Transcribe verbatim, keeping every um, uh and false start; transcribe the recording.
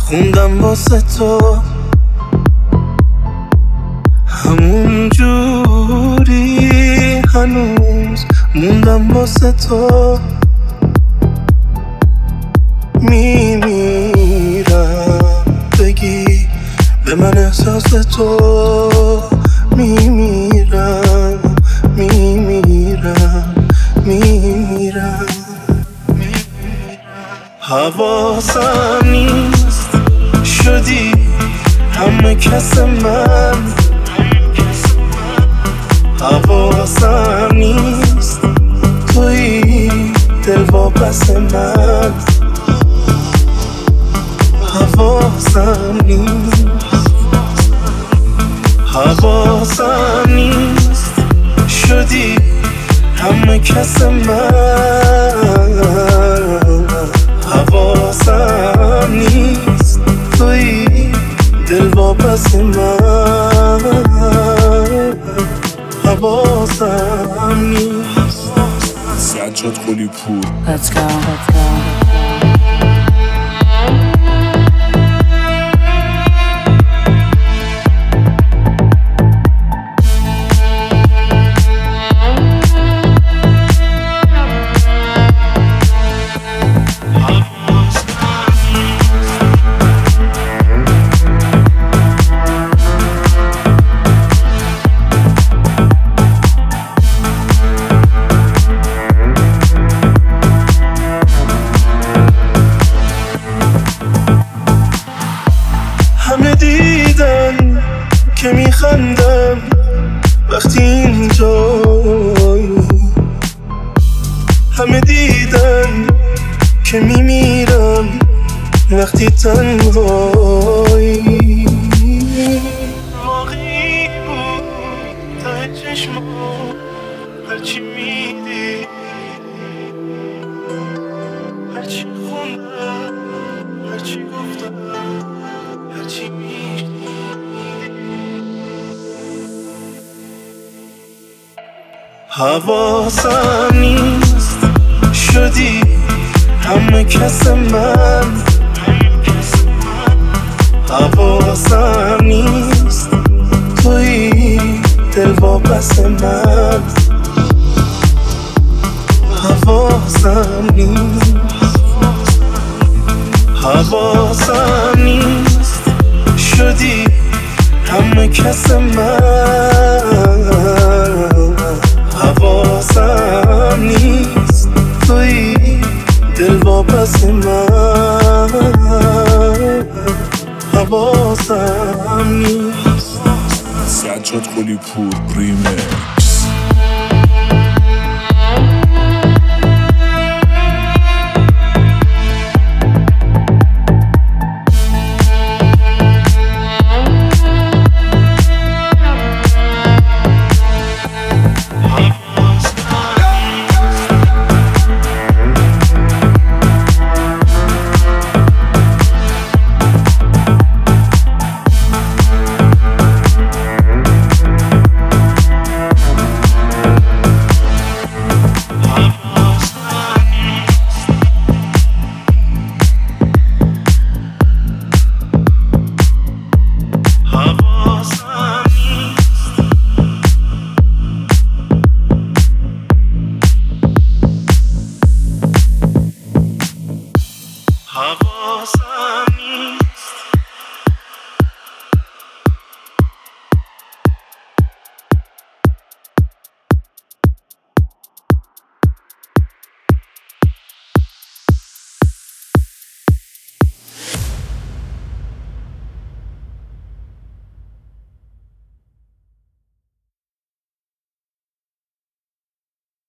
خوندم واسه تو همون جوری هنوز موندم واسه تو میمیرم بگی به من احساس تو میمیرم میمیرم میمیرم حواسم نیست شدی همه کس من حواسم نیست توی دل واپس من حواسم نیست حواسم نیست شدی همه کس من حواسم نیست توی دل واپس من حواسم نیست سجاد قلی پور. Let's go, let's go. همه دیدن که میخندم وقتی اینجایی همه دیدن که میمیرم وقتی تنهایی واقعی بود ته چشمم هرچی میدی هرچی خوندم هرچی گفتم هرچی میشنیدی حواسم نیست شدی همه کس من حواسم نیست توی دل واپس من حواسم نیست حواسم نیست شدی همه کس من حواسم نیست توی دل واپس من حواسم نیست سجاد قلی پور ریمیکس. حواسم